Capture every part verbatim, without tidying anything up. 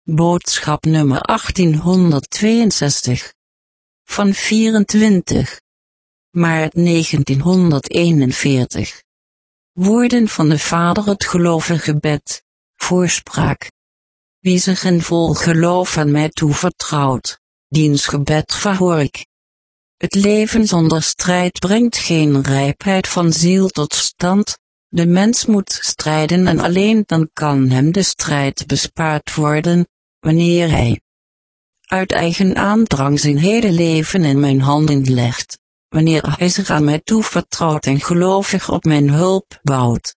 Boodschap nummer achttienhonderdtweeënzestig. Van vierentwintig maart negentienhonderdeenenveertig. Woorden van de Vader, het gelovige gebed. Voorspraak. Wie zich in vol geloof aan mij toevertrouwt, diens gebed verhoor ik. Het leven zonder strijd brengt geen rijpheid van ziel tot stand. De mens moet strijden en alleen dan kan hem de strijd bespaard worden, wanneer hij uit eigen aandrang zijn hele leven in mijn handen legt, wanneer hij zich aan mij toevertrouwt en gelovig op mijn hulp bouwt.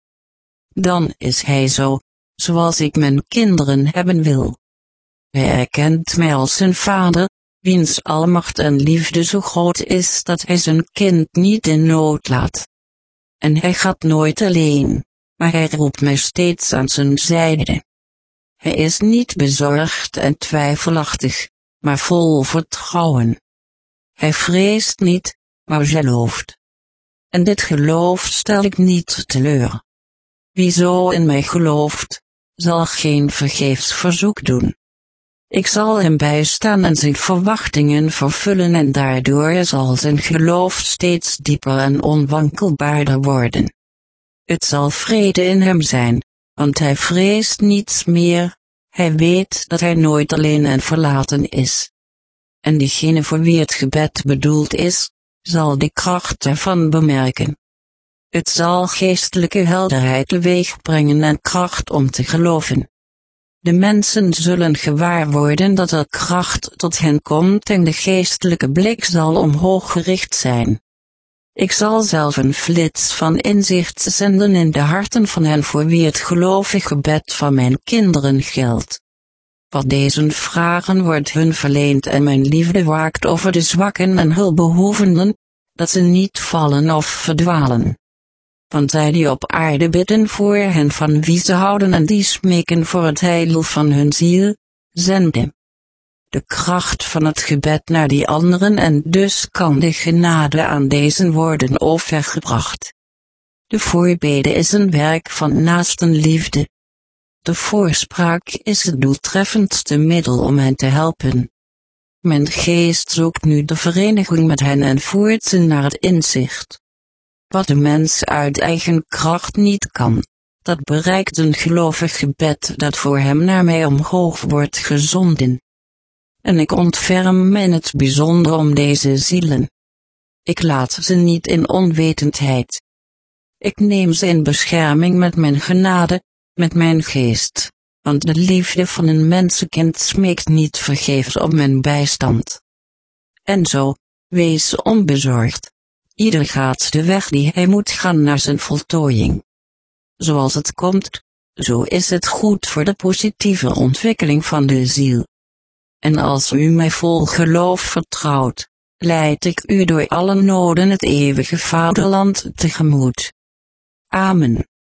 Dan is hij zo, zoals ik mijn kinderen hebben wil. Hij erkent mij als zijn vader, wiens almacht en liefde zo groot is dat hij zijn kind niet in nood laat. En hij gaat nooit alleen, maar hij roept mij steeds aan zijn zijde. Hij is niet bezorgd en twijfelachtig, maar vol vertrouwen. Hij vreest niet, maar gelooft. En dit geloof stel ik niet teleur. Wie zo in mij gelooft, zal geen vergeefs verzoek doen. Ik zal hem bijstaan en zijn verwachtingen vervullen en daardoor zal zijn geloof steeds dieper en onwankelbaarder worden. Het zal vrede in hem zijn, want hij vreest niets meer, hij weet dat hij nooit alleen en verlaten is. En diegene voor wie het gebed bedoeld is, zal de kracht ervan bemerken. Het zal geestelijke helderheid teweegbrengen en kracht om te geloven. De mensen zullen gewaar worden dat er kracht tot hen komt en de geestelijke blik zal omhoog gericht zijn. Ik zal zelf een flits van inzicht zenden in de harten van hen voor wie het gelovig gebed van mijn kinderen geldt. Wat deze vragen wordt hun verleend en mijn liefde waakt over de zwakken en hulpbehoevenden, dat ze niet vallen of verdwalen. Want zij die op aarde bidden voor hen van wie ze houden en die smeken voor het heil van hun ziel, zenden de kracht van het gebed naar die anderen en dus kan de genade aan deze worden overgebracht. De voorbede is een werk van naastenliefde. De voorspraak is het doeltreffendste middel om hen te helpen. Mijn geest zoekt nu de vereniging met hen en voert ze naar het inzicht. Wat de mens uit eigen kracht niet kan, dat bereikt een gelovig gebed dat voor hem naar mij omhoog wordt gezonden. En ik ontferm me in het bijzonder om deze zielen. Ik laat ze niet in onwetendheid. Ik neem ze in bescherming met mijn genade, met mijn geest, want de liefde van een mensenkind smeekt niet vergeefs op mijn bijstand. En zo, wees onbezorgd. Ieder gaat de weg die hij moet gaan naar zijn voltooiing. Zoals het komt, zo is het goed voor de positieve ontwikkeling van de ziel. En als u mij vol geloof vertrouwt, leid ik u door alle noden het eeuwige vaderland tegemoet. Amen.